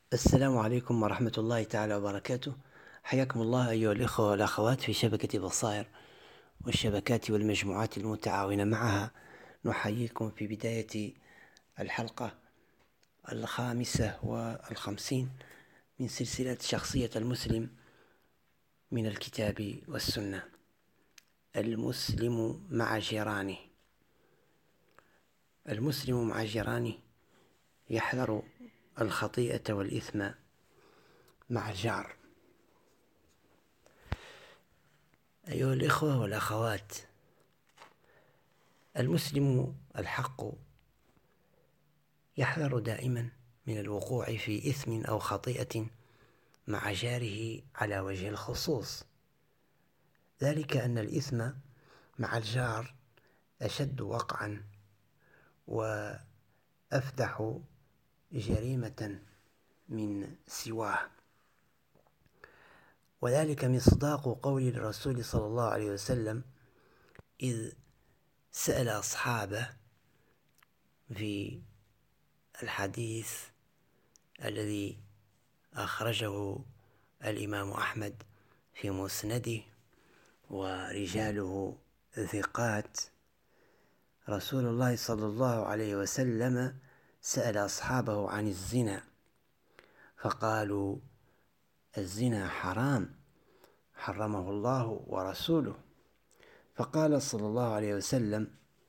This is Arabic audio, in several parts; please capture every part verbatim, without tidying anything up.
السلام عليكم ورحمة الله تعالى وبركاته. حياكم الله أيها الإخوة والأخوات في شبكة بصائر والشبكات والمجموعات المتعاونة معها. نحييكم في بداية الحلقة الخامسة والخمسين من سلسلة شخصية المسلم من الكتاب والسنة. المسلم مع جيرانه. المسلم مع جيرانه يحذر الخطيئة والإثم مع الجار. أيها الإخوة والأخوات، المسلم الحق يحذر دائما من الوقوع في إثم أو خطيئة مع جاره على وجه الخصوص، ذلك أن الإثم مع الجار أشد وقعا وأفدح جريمة من سواه، وذلك مصداق قول الرسول صلى الله عليه وسلم إذ سأل أصحابه في الحديث الذي أخرجه الإمام أحمد في مسنده ورجاله ثقات. رسول الله صلى الله عليه وسلم سأل أصحابه عن الزنا فقالوا الزنا حرام حرمه الله ورسوله، فقال صلى الله عليه وسلم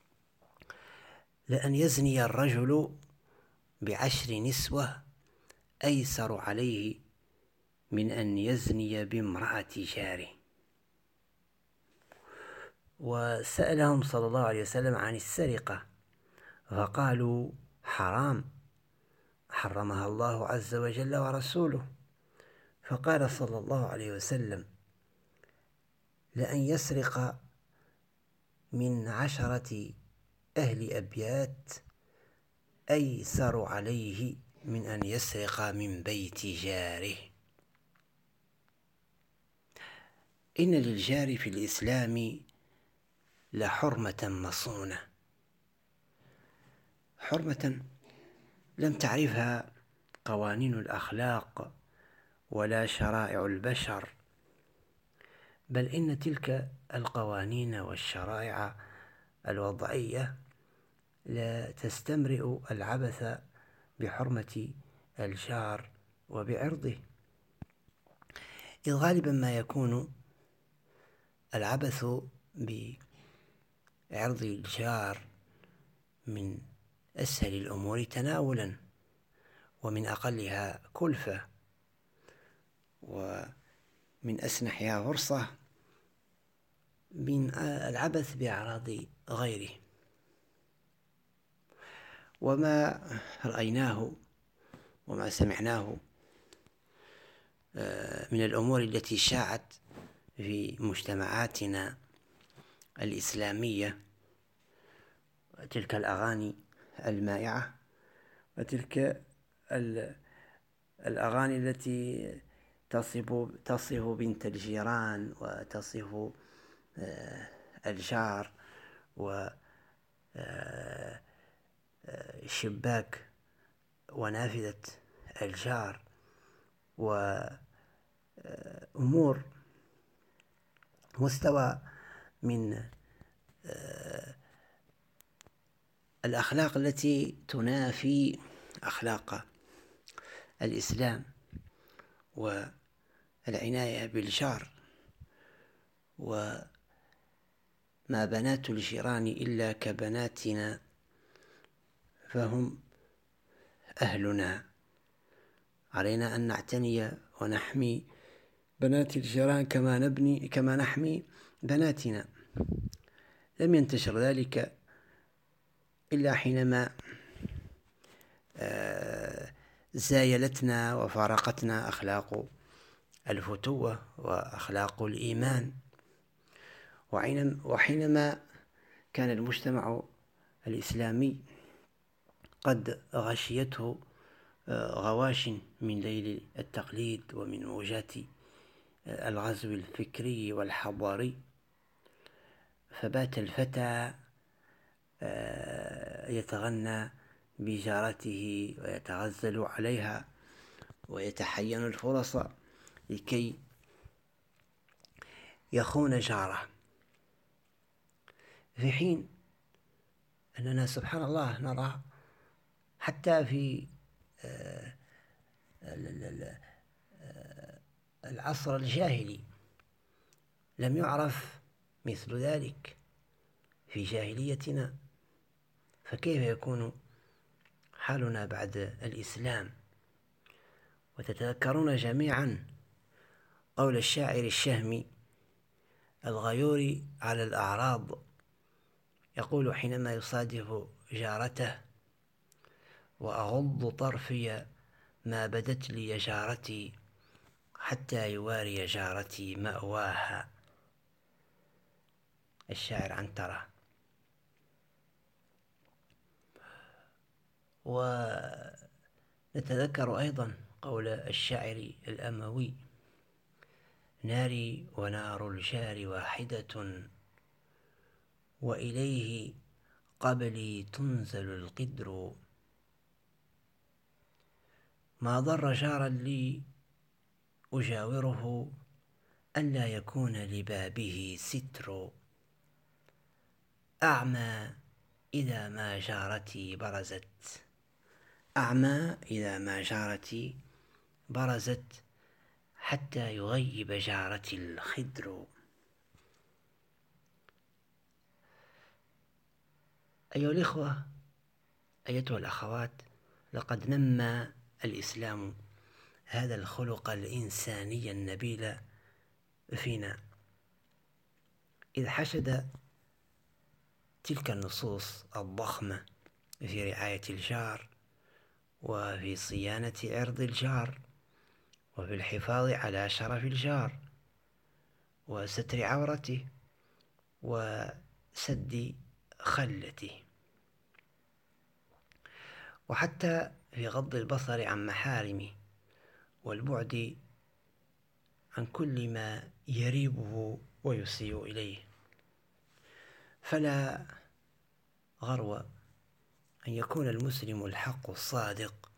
لأن يزني الرجل بعشر نسوة أيسر عليه من أن يزني بامرأة جاره. وسألهم صلى الله عليه وسلم عن السرقة فقالوا حرام حرمها الله عز وجل ورسوله، فقال صلى الله عليه وسلم لأن يسرق من عشرة أهل أبيات أيسر عليه من أن يسرق من بيت جاره. إن للجار في الإسلام لحرمة مصونة، حرمة لم تعرفها قوانين الأخلاق ولا شرائع البشر، بل إن تلك القوانين والشرائع الوضعية لا تستمرئ العبث بحرمة الجار وبعرضه، إذ غالبا ما يكون العبث بعرض الجار من أسهل الأمور تناولا ومن أقلها كلفة ومن أسنحها فرصة من العبث بأعراض غيره. وما رأيناه وما سمعناه من الأمور التي شاعت في مجتمعاتنا الإسلامية، تلك الأغاني المائعة وتلك الأغاني التي تصف تصف بنت الجيران وتصف الجار وشباك ونافذة الجار وأمور مستوى من الأخلاق التي تنافي أخلاق الإسلام والعناية بالجار. وما بنات الجيران إلا كبناتنا فهم أهلنا، علينا أن نعتني ونحمي بنات الجيران كما نبني كما نحمي بناتنا. لم ينتشر ذلك إلا حينما زايلتنا وفارقتنا أخلاق الفتوة وأخلاق الإيمان، وحينما كان المجتمع الإسلامي قد غشيته غواش من ليل التقليد ومن موجات الغزو الفكري والحضاري، فبات الفتى يتغنى بجارته ويتغزل عليها ويتحين الفرص لكي يخون جاره، في حين أننا سبحان الله نرى حتى في العصر الجاهلي لم يعرف مثل ذلك في جاهليتنا، فكيف يكون حالنا بعد الإسلام؟ وتتذكرون جميعا قول الشاعر الشهمي الغيور على الأعراض، يقول حينما يصادف جارته: وأغض طرفي ما بدت لي جارتي حتى يواري جارتي مأواها. الشاعر عنترة. ونتذكر أيضا قول الشاعر الأموي: ناري ونار الجار واحدة وإليه قبلي تنزل القدر، ما ضر جارا لي أجاوره أن لا يكون لبابه ستر، أعمى إذا ما جارتي برزت أعمى إذا ما جارتي برزت حتى يغيب جارتي الخدر. أيها الإخوة، أيتها الأخوات، لقد نمى الإسلام هذا الخلق الإنساني النبيل فينا، إذ حشد تلك النصوص الضخمة في رعاية الجار، وفي صيانة عرض الجار، وفي الحفاظ على شرف الجار، وستر عورته، وسد خلته، وحتى في غض البصر عن محارمه، والبعد عن كل ما يريبه ويسيء إليه. فلا غرو أن يكون المسلم الحق الصادق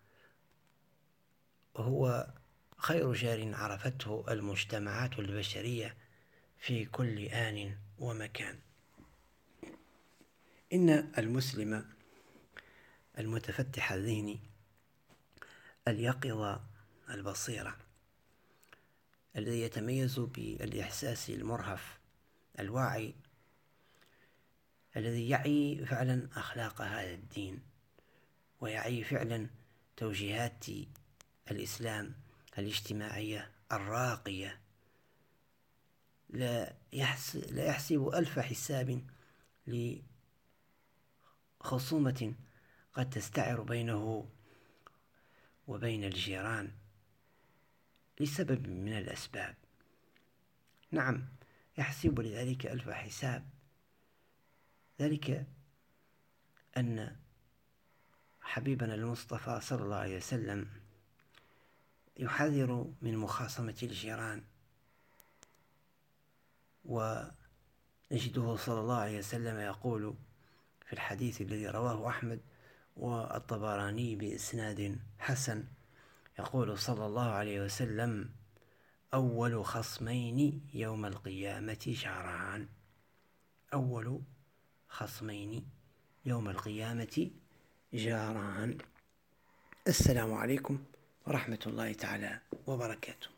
هو خير جار عرفته المجتمعات البشرية في كل آن ومكان. إن المسلم المتفتح الذهن اليقظ البصيرة الذي يتميز بالإحساس المرهف الواعي، الذي يعي فعلا أخلاق هذا الدين، ويعي فعلا توجيهات الإسلام الاجتماعية الراقية، لا يحسب, لا يحسب ألف حساب لخصومة قد تستعر بينه وبين الجيران لسبب من الأسباب. نعم، يحسب لذلك ألف حساب، ذلك أن حبيبنا المصطفى صلى الله عليه وسلم يحذر من مخاصمة الجيران، ونجده صلى الله عليه وسلم يقول في الحديث الذي رواه أحمد والطبراني بإسناد حسن، يقول صلى الله عليه وسلم: أول خصمين يوم القيامة جاران. أول خصمين يوم القيامة جاران. السلام عليكم ورحمة الله تعالى وبركاته.